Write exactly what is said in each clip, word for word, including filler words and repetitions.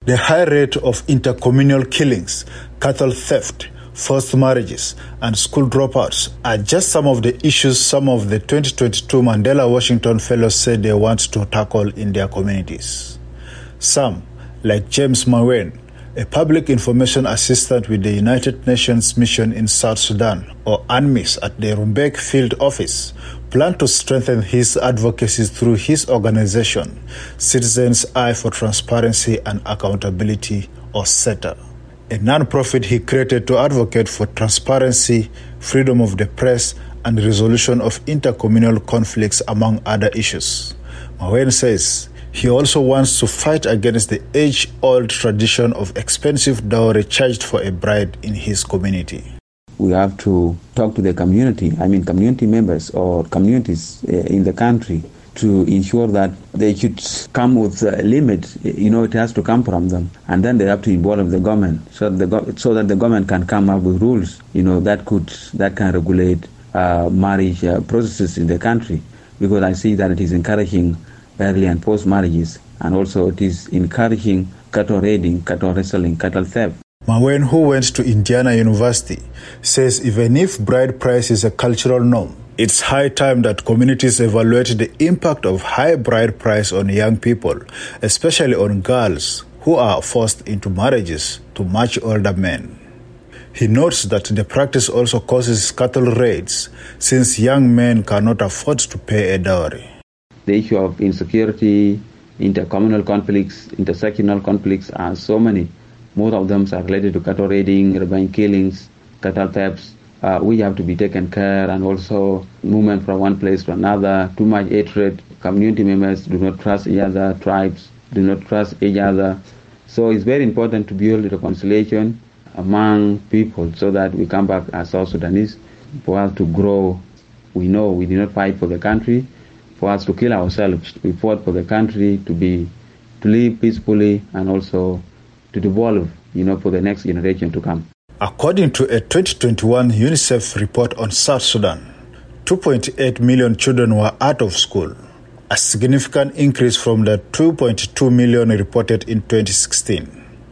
The high rate of intercommunal killings, cattle theft, forced marriages, and school dropouts are just some of the issues some of the twenty twenty-two Mandela Washington Fellows said they want to tackle in their communities. Some, like James Mawen, a public information assistant with the United Nations Mission in South Sudan, or UNMISS, at the Rumbek Field Office, plan to strengthen his advocacy through his organization, Citizens Eye for Transparency and Accountability, or SETA, a non-profit he created to advocate for transparency, freedom of the press, and resolution of intercommunal conflicts, among other issues. Mawen says he also wants to fight against the age-old tradition of expensive dowry charged for a bride in his community. We have to talk to the community, I mean community members or communities uh, in the country, to ensure that they should come with a limit. You know, it has to come from them, and then they have to involve the government, so that the, go- so that the government can come up with rules, you know, that could that can regulate uh, marriage uh, processes in the country. Because I see that it is encouraging early and post marriages, and also it is encouraging cattle raiding, cattle wrestling, cattle theft. Mawen, who went to Indiana University, says even if bride price is a cultural norm, it's high time that communities evaluate the impact of high bride price on young people, especially on girls who are forced into marriages to much older men. He notes that the practice also causes cattle raids, since young men cannot afford to pay a dowry. The issue of insecurity, intercommunal conflicts, intersectional conflicts are so many. Most of them are related to cattle raiding, ravine killings, cattle thefts, uh, which have to be taken care, and also movement from one place to another, too much hatred. Community members do not trust each other, tribes do not trust each other. So it's very important to build reconciliation among people so that we come back as South Sudanese, for us to grow. We know we did not fight for the country, for us to kill ourselves. We fought for the country to be, to live peacefully, and also to develop, you know, for the next generation to come. According to a twenty twenty-one UNICEF report on South Sudan, two point eight million children were out of school, a significant increase from the two point two million reported in twenty sixteen.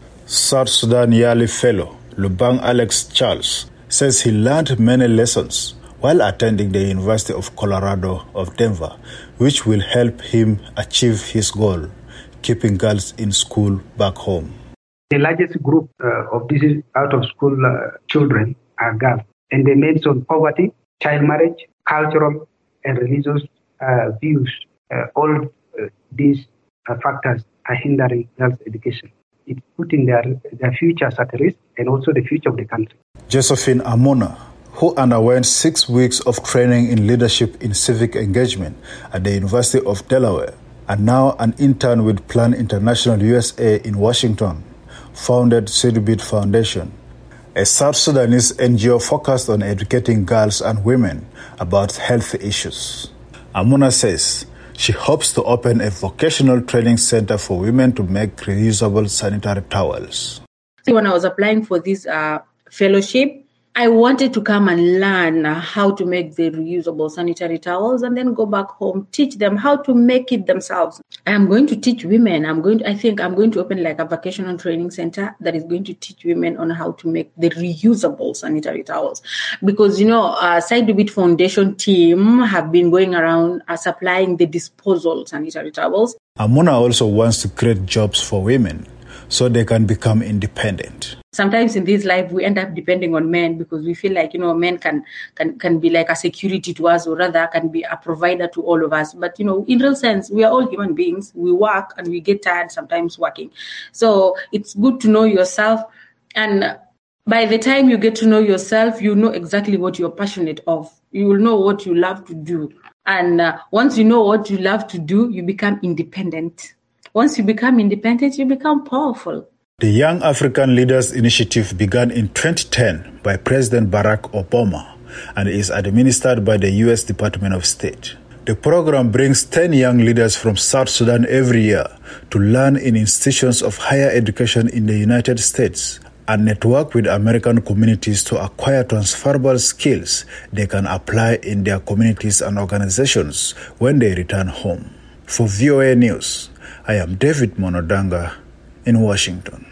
South Sudan Yearly Fellow Lubang Alex Charles says he learned many lessons while attending the University of Colorado of Denver, which will help him achieve his goal, keeping girls in school back home. The largest group uh, of these out-of-school uh, children are girls, and they mention poverty, child marriage, cultural and religious uh, views. Uh, all uh, these uh, factors are hindering girls' education. It's putting their, their futures at risk, and also the future of the country. Josephine Amona, who underwent six weeks of training in leadership in civic engagement at the University of Delaware, and now an intern with Plan International U S A in Washington, founded Sidbit Foundation, a South Sudanese N G O focused on educating girls and women about health issues. Amuna says she hopes to open a vocational training center for women to make reusable sanitary towels. When I was applying for this uh, fellowship, I wanted to come and learn how to make the reusable sanitary towels, and then go back home, teach them how to make it themselves. I'm going to teach women. I'm going to, I think I'm going to open like a vocational training center that is going to teach women on how to make the reusable sanitary towels. Because, you know, uh, Sidebit Foundation team have been going around uh, supplying the disposal sanitary towels. Amuna also wants to create jobs for women so they can become independent. Sometimes in this life, we end up depending on men because we feel like, you know, men can, can, can be like a security to us, or rather can be a provider to all of us. But, you know, in real sense, we are all human beings. We work and we get tired sometimes working. So it's good to know yourself. And by the time you get to know yourself, you know exactly what you're passionate of. You will know what you love to do. And uh, once you know what you love to do, you become independent. Once you become independent, you become powerful. The Young African Leaders Initiative began in twenty ten by President Barack Obama and is administered by the U S Department of State. The program brings ten young leaders from South Sudan every year to learn in institutions of higher education in the United States and network with American communities to acquire transferable skills they can apply in their communities and organizations when they return home. For V O A News, I am David Monodanga in Washington.